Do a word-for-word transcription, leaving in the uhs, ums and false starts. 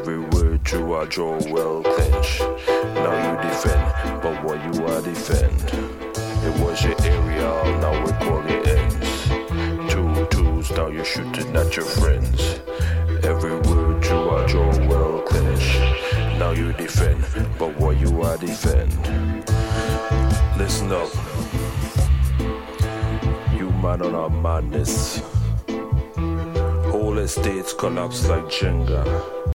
Every word you are draw well clenched. Now you defend, but what you are defend. It was your area, now we call it ends. Two twos, now you're shooting at your friends. Every word you are draw well clenched. Now you defend, but what you are defend. Listen up, you man on our madness. Whole estates collapse like Jenga.